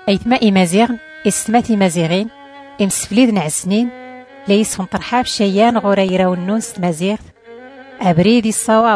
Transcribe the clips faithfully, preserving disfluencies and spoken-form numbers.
أيتما إمازيغن إستماتي مازيغين إمسفليد نعسنين ليس طرحاب شيان غريرة والنوس مازيغ أبريدي الصواب.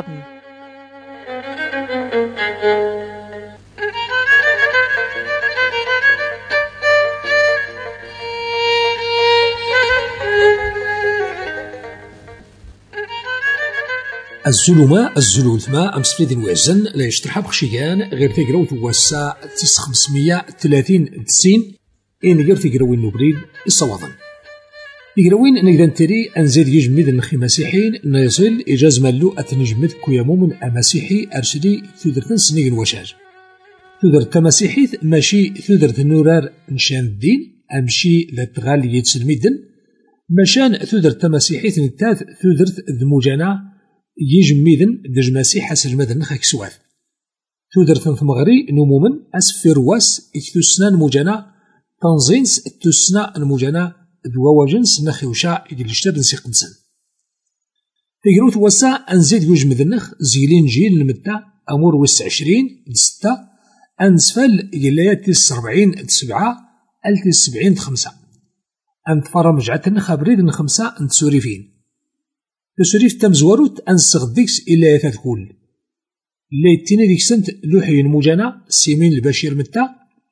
الزلومة الزلولتما أمسفليد نوازن لا يشترحاب خشيان غير تقراوت واسا تس خمسمية تلاتين تسين إن غير تقراوين نبريد الصواضن تقراوين نقدر تري أنزيد يجمد النخي مسيحين نيصل إجاز مالو أتنجمد كويامو من أمسيحي أرسلي ثودرتن سنين وشاج ثودرت مسيحيث ماشي ثودرت نورار نشان الدين أمشي لتغال يتسلميدن مشان ثودرت مسيحيث نتاث ثودرت ذموجانا يجميدن دج مسيح سلمدن خاك سواد ثودرتن ثمغري نمومن أسفر واس إكتوسنا نموجانا تنزينس التوسنا نموجانا دواواجنس نخي وشا إدلشتاب نسي قنسن تقروت واسا أنزيد يجمد النخ زيلين جيل المدة أمور وس عشرين دستة أنسفل إجلايات السبعين سبعة ألت السبعين خمسة أنتفر مجعت النخ بريد خمسة أنتسوريفين تسوريف تمزوروت أنسغ ديكس إلا يتذكول اللي تيني ديك سنت لوحي المجانا سيمين البشير متى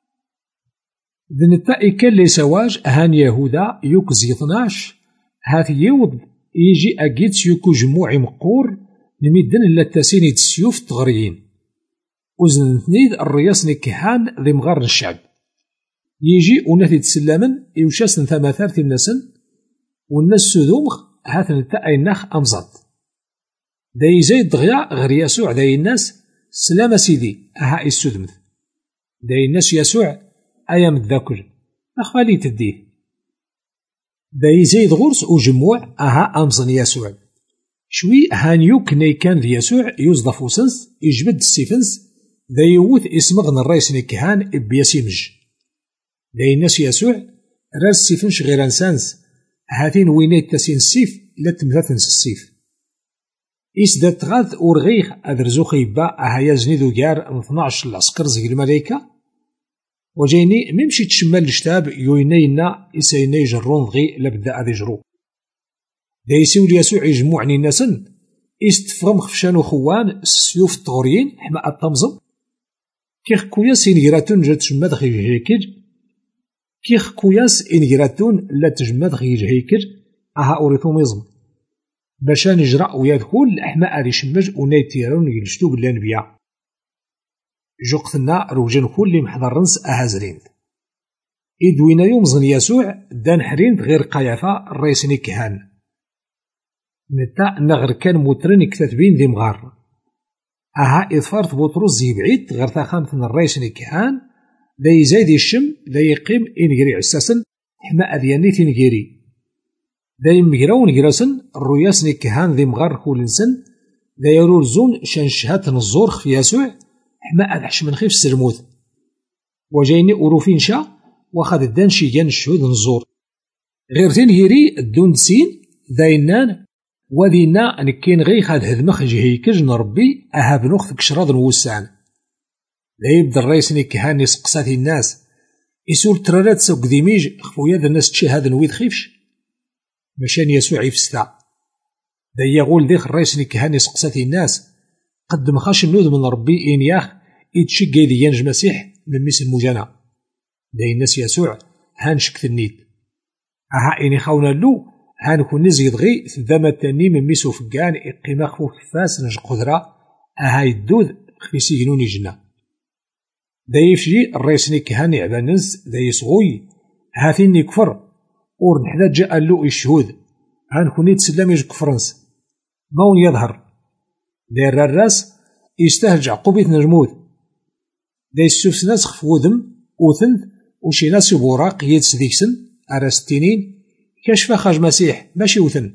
ذنتا إكال لي سواج هان يهودا يوك زيطناش هات يوض يجي أكيد يوكو جموعي مقور نميدن إلا التاسيني تسيوف تغريين وزن ثنيد الرياس نكهان ذي مغار الشعب يجي ونثي تسلامن يوشاسن ثماثارتي الناسن والناس سذومغ هات نتا أيناخ أمزاد داي زايد دغيا غير يسوع داي الناس سلام سيدي أها السدمث داي الناس يسوع أيا متذاكر أخفالي تديه داي زايد غرس وجموع أها أمزن يسوع شوي هانيوك ني كان ذي يسوع يوزضف وسنس يجبد السيفنس داي يوث اسمغن الرئيس نكهان بياسيمج داي الناس يسوع راس السيفنش غير انسانس هاتين وينيت تاسين السيف لا تمثاتنس السيف إس دات غاث أورغيخ أدرزو خيبا أهايا زنيدو جار اثناش العسكر زي الملايكة وجيني ميمشي تشمال الشتاب يوينينا إسايني جرون ضغي لبدا أذي جرو دايسيو ليسوع يجموعني الناسن إس تفغم خفشانو خوان سيوف الطغوريين حما الطمزم كيخ كوياس ينجراتون جات تشمال غي هيكل كيخ كوياس إنجراتون لا تجمد غيج هيكر أها أوريثوميزم باشا نجرأ ويدخل أحما أري شمج ونايتيرون يجلشتو بالأنبياء جوقتنا روجن كل محضرنس أها زرين إدوينا يوم زن يسوع دان حرين غير قيافة الرئيس نكهان نتا نغر كان مترن كتاتبين ذي مغار أها إظفارت بطرس زي بعيد غير تاخامتن الرئيس نكهان ذا يزايد الشم ذا يقيم إنجري عساسن حما أذياني تنجري ذا يمجراون جراسن الرياس نكهان ذي مغار كولنسن ذا يرورزون شنشهات نزور في يسوع حما أذحش من خيف السرموث وجايني أوروفين شا واخد الدان شيجان الشهود نزور غير تنهيري الدون سين ذا ينان وذينا نكين غي خاد هذمخ جهيكج نربي أهاب نخذ كشراض نوسعن لا يبدا الرئيس نكهان يسقساتي الناس يسول ترارات سوق ديميج خويا ذا الناس تشي هذا نويد خيفش مشان يسوع يفستا ذا يقول ذيخ الرئيس نكهان يسقساتي الناس قد مخاش النود من ربي إن ياخ يتشقي ذي ينج مسيح من ميس المجانا ذا الناس يسوع هانشك النيد أها إني خاونا له هانكون نزيد غي ثدامة تاني من ميسو فقان إقيمة خفوف كفاس نج قدرة أها يدود خفيسي جنوني جنة دا يفشي الرئيس نكهان يعباننس دا يصغوي هاثين يكفر اور نحدا جاء اللو الشهود هانكون يتسلم يج كفرنس ماون يظهر دا الراس يستهج عقوبة نجمود دا يسوف ناس خفوذم وثنث وشي ناس بوراق يدس ديكسن أراستينين كشف خرج مسيح ماشي وثن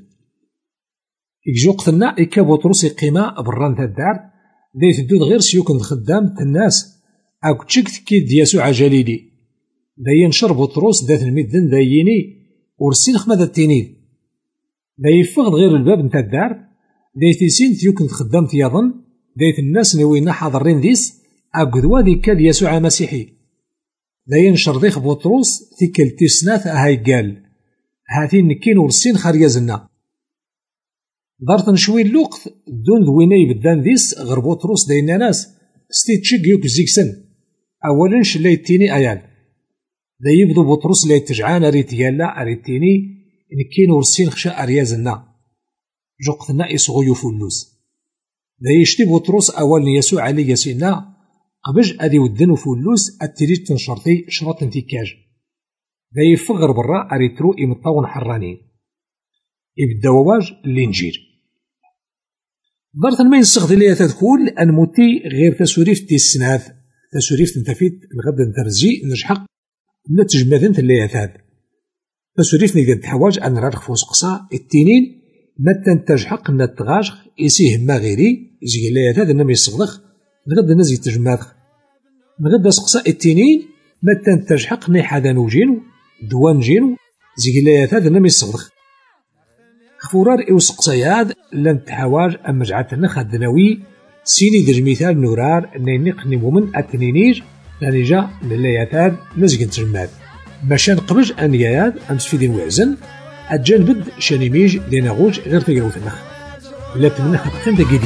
يجو قتلنا إكا بطرس قيمة بران الدار دا تدود غير سيوكن خدام الناس أكو تشكت كي دياسوع جليلي دا ينشر بطروس ذات المدن دا يني ورسين خمدة التينيد دا يفغد غير الباب نتا الدار دا يتيسين تيوكن خدام تيظن دا الناس نوينا حاضرين ديس أكو ذوا ذيكا دياسوع مسيحي داين شرضيخ بطروس تيكل تيسنات هاي قال هاتين نكين ورسين خاريزنا دارت نشوي اللوقت دون ذويني بدان ديس غير بطروس داين ناس ستيتشيك يوك زيكسن اولا شلي تيني ايال دا يبدو بطروس لا يتجعان اريت يالا اريتيني نكين ورسين خشا اريازنا جوقتنا يصغيو فلوس دا يشتي بطروس اول يسوع علي يسينا قبج ادي ودنو فلوس اتريد تنشرطي شرط انتكاج دا يفغر برا اريترو يمطاون حرانين يبدا وواج الانجيل دارت ما ينسخ ليا تذكول ان موتي غير تسوريف تيسناث تسوريف تنتفيت الغدا نترزي نجحق نتج ماذن تليا ثاد تسوريف نقدر تحواج ان رارخ فوس قصا التنين ما تنتج حق نتغاش يسيه ما غيري يزي ليا ثاد انما يصغلخ نغدا نزي تجماذخ نغدا سقسا التنين ما تنتج حق نيحادا نوجينو دوان جينو زي ليا ثاد انما يصغلخ خفورار إوسقسياد لن تحواج أما جعتنا خدناوي سيني درج مثال نورار نينيق نمومن أتنينير لاني جا للياتاد نزقن تجماد ماشان قبج أن ياد أمس في دين وعزن أجان بد شانيميج ليناغوج غير تقروث النخ لا تمنى حققين دقيدي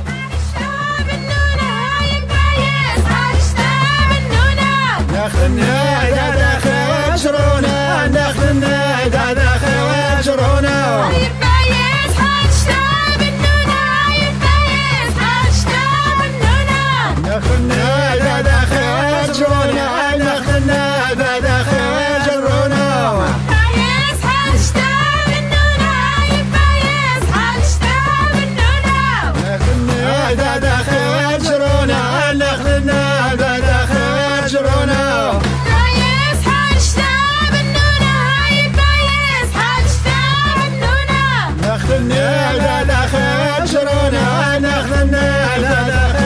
نخلنا إذا داخل شرونا نخلنا إذا داخل شرونا نخلنا إذا داخل شرونا نخلنا إذا داخل شرونا بايس حاجتا منونا بايس حاجتا منونا نخلنا إذا داخل شرونا نخلنا إذا داخل شرونا بايس حاجتا منونا بايس حاجتا منونا نخلنا إذا داخل شرونا نخلنا إذا داخل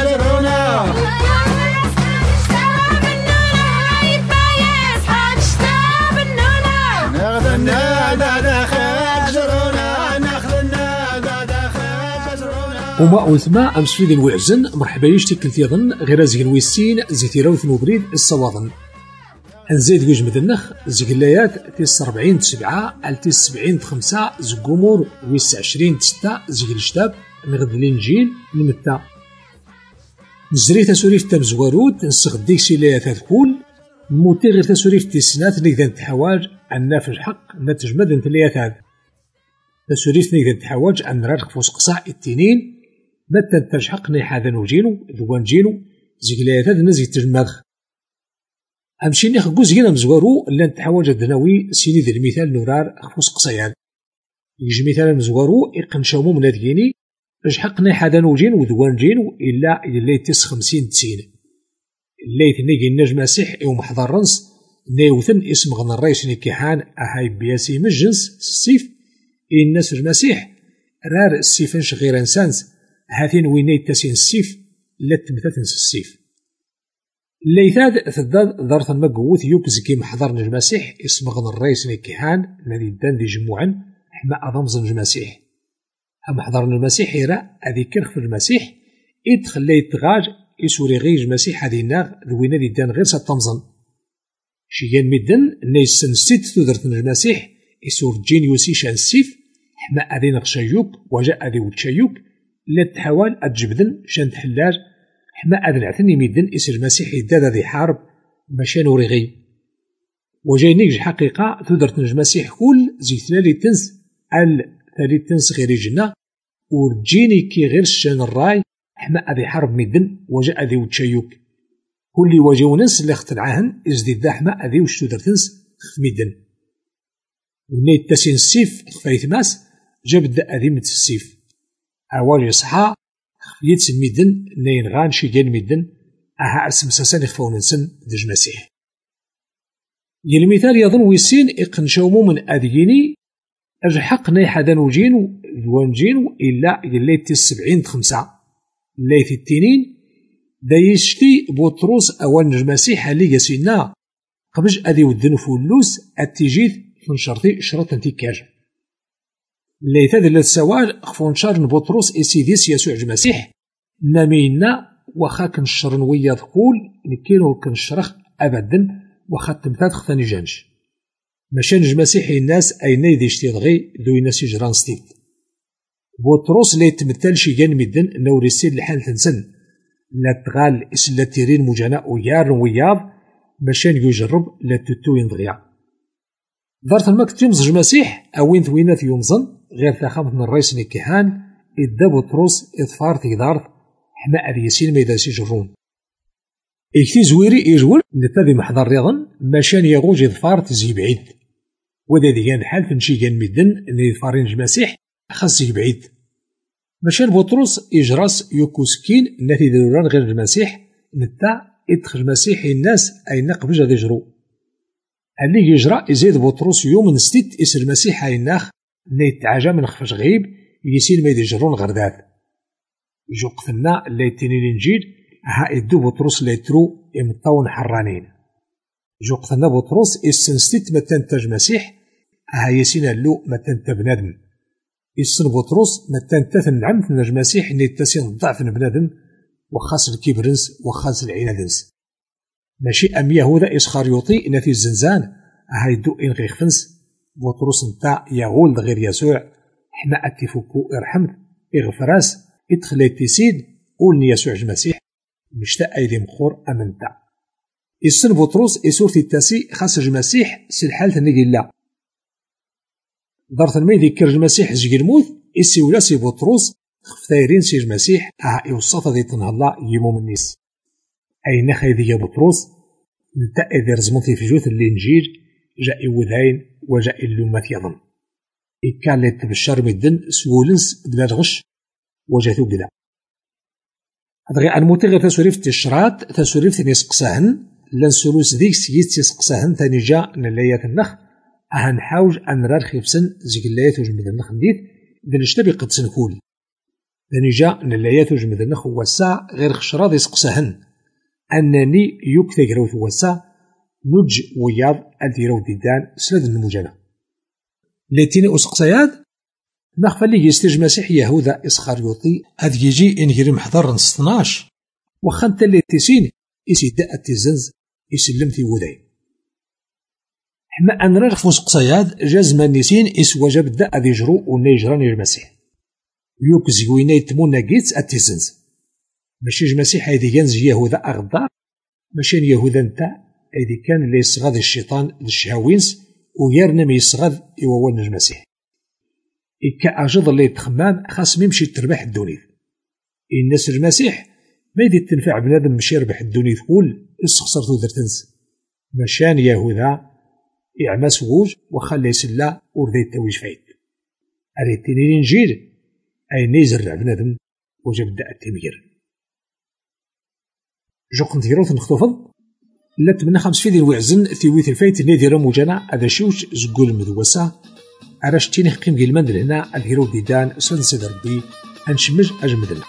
وما أثما أمس في ذي الوعزن مرحبا يشتك كنتيظن غير زين ويسين زيتي راوث نوبريد الصواظن أنزيد يجمد النخ زيقلايات تيس ربعين تسبعة التيس سبعين خمسة زقومور ويس عشرين تستة زيق الشتاب نغد الإنجيل نمتا نزري تسوريف تمزوارود نسغديك سيلايات هذكول موتي غير تسوريف تيسنات نقدر نتحواج عنا في الحق نتجمد نتليات هذا تسوريف نقدر نتحواج عن رارخ فوس قصاع التنين متى تنجحق نيحاذا نوجينو ذوان جينو زيقلايات هذا نزي تجمدخ أمشي نيخ جوزينا مزوارو لان تحواج الدناوي سيني ذي المثال نورار خفوس قصيان يجي مثال مزوارو إقن شومو من هذيني رجحق نيحاذا نوجين وذوان جينو إلا إلا تيس خمسين تسين اللي تنيجي النجم مسيح يوم محضر رنس نيوثن اسم غن الرئيس نكيحان أهاي بياسي من جنس السيف الناس المسيح رار السيفنش غير انسانس هاثين ويني تاسين السيف لا تمثثنس السيف الليثاد ثداد ضرث المقوث يوكز كي محضر نجم مسيح اسم غن الرئيس نكيحان الذي دان دي جموعا حما أضمز نجم مسيح أما حضر المسيح يرى أذي كرخ في المسيح إدخل لي تغاج يسوري غير المسيح هذه الناغ ذوينا دي دان غير ستمزن شيان مدن نيسن ست تدرت نجم مسيح يسور جين يوسي شان السيف حما أذي نغشايوك وجاء أذي وتشايوك لا تحاول أتجبدن شان تحلاج حما أذي العثني مدن إسر المسيح يداد ذي حارب مشان ورغي وجاي نيج حقيقة تدرت نجم مسيح كل زي ثلالي تنس ال ثالي تنس غير جنة ورجيني كي غير شان الراي حما أذي حارب مدن وجاء أذي وتشايوك كل وجاو ننس اللي اختلعاهن إزدي ذا حما أذي وش تدرت تنس خف مدن ونيت تاسين السيف خفايت ماس جاب أذي مت السيف أول يصحى خفيت ميدن نين غان شي ديال ميدن أها أسم ساسان يخفاو ننسن دج مسيح المثال يظن ويسين إقن شومو من أذيني الحق نيحادا وجينو ذوان جينو إلا يليت السبعين خمسة ليت التنين دا يشتي بطروس أول نجم مسيح اللي يسينا قبج أذي ودنو فولوس أتيجيث فنشرتي شرط انتكاج اللي تذل السوال خفونشار بطروس إسيديس يسوع المسيح نامينا وخا كنشر ويا ذقول نكينو كنشرخ أبدا وخا تمتات خطاني جانش ماشانج مسيحي الناس أين يديش تيضغي ذو يناس يجران ستيت بطرس لا يتمثل شي كان مدن نوري السيد الحال تنسن لا تغال إسلا تيرين مجانا ويار وياض ماشان يجرب لا تتو ينضغيا دارت الماك يمزج مسيح أوين ثوينات يمزن غير تاخمت من الرئيس نكهان إدا بطرس إظفار تيدارت حماء ريسين ميدا سيجرون إكتي زويري يجول نتادي محضر رياضن ماشان يغوج إظفار تزي بعيد ودا ديان حال تنشي كان مدن إن إظفارين المسيح خاص بعيد ماشان بطرس إجراس يوكوسكين ناتي دوران غير المسيح نتا إدخل مسيحي الناس أين قبل غادي يجرو اللي يجرى يزيد بطرس يوم نستيت إس المسيح أيناخ نيت عجا من خفش غيب يسير ما يجرون غردات جو قتلنا اللي تيني الإنجيل ها إدو بطرس ليترو إمطاون حرانين جو قتلنا بطرس إس نستيت ما تنتج مسيح ها يسينا اللو ما تنت بنادم إسن بطرس ما تنتث النعم تنج مسيح نيتاسين الضعف بنادم وخاص الكبرنس وخاص العنادنس ماشي أم يهوذا إسخريوطي نتي الزنزان هايدو إن غيخفنس بطرس نتا يغول غير يسوع حما أتفكو إرحمت إغفراس إدخل التسيد قولني يسوع المسيح مشتا أيدي مخور أمنتا إسن بطرس إسورة التاسي خاص المسيح سلحالة نقلا دارت الميدي كرج المسيح زي الموت إسي ولا سي بطرس خفتايرين سي المسيح ها إوصافة دي تنهلا يموم الناس أين خيذي يا بطرس نتا إذا رزمتي في جوث الإنجيل جاء وذاين وجاء اللومات يظن إكان لي تبشر مدن سولنس بلا الغش وجاتو بلا هذا غير الموتي غير تسوريف تشرات تسوريف ثاني سقساهن لان سولوس ديك سيد تسقساهن ثاني جا نلايات النخ أهن حاوج أن رار خيفسن زيك اللايات وجمد النخ نديد ذن اشتبي قد سنكول ثاني جا نلايات وجمد النخ هو الساعة غير خشرات يسقساهن أنني يكثر جروث وسا نج وياض أديرو ديدان سلاد المجانا لتيني أسقسياد نخفى لي يستج مسيح يهوذا إسخريوطي هذ يجي إن يرم حضر نستناش وخانت اللي تسين إسيداء التزنز إسلم في وذين حما أن رغف أسقسياد جازم النسين إس وجب دا أذي جرو ونيجران المسيح يوكز يوينا يتمونا جيتس التزنز ماشي المسيح هيدي ينز يهوذا أغدار ماشي يهوذا نتا هيدي كان اللي يصغد الشيطان للشهاوينس ويرنا ما يصغد يووان المسيح إكا أجد اللي يتخمام خاص ميمشي تربح الدونيث الناس المسيح ما يدي تنفع بنادم مشي يربح الدونيث كل استخسرتو درتنس مشان يهوذا إعمى سووج وخلى يسلا وردي التويج فايد أريتيني الإنجيل أي نيزرع بنادم وجبدا التميير جو قنت يروث نخطوفض لا تمنى خمس فيدي الوعزن ثيويث الفايت نادي رموجانا هذا شوش زقول المدوسة أراشتيني قيم قلمان هنا الهيرو ديدان سن سيد ربي أنشمج أجمدنا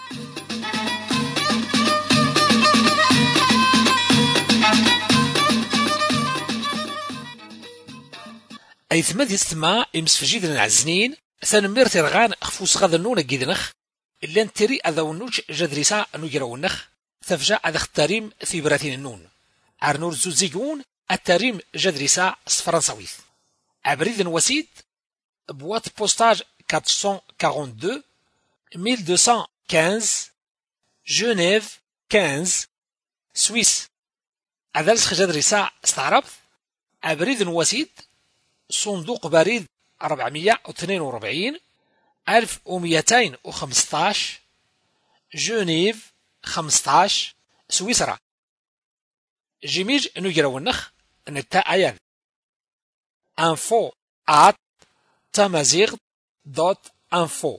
أي ثماد يستمع إمسفجيد العزنين ثانمير ترغان خفوس غاذا نونا جيدنخ إلا نتري أذا ونوج جدريسا نجرونخ تفجع أذا اختاريم في براتين النون عرنور زوزيقون التاريم جدريسا فرنساويث عبريد وسيد بوات بوستاج أربعمية واثنين وأربعين ألف ومئتين وخمسة جنيف خمسة سويس أذلس جدريسا استعربت عبريد وسيد صندوق بريد أربعمية واثنين وأربعين ألف ومئتين وخمسة عشر جنيف خمسة عشر سويسرا جيميج نجرو النخ نتا أيان info at تمازيغ دوت info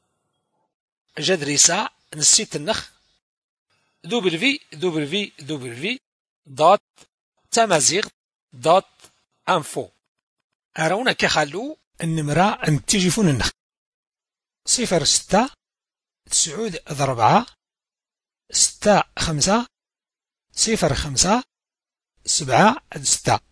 جدريسا نسيت النخ دبليو دبليو دبليو دوت تمازيغ دوت info أرونا كخلو النمرة نتيجفون النخ صفر ستة تسعود ضربعة ستة خمسة صفر خمسة سبعة ستة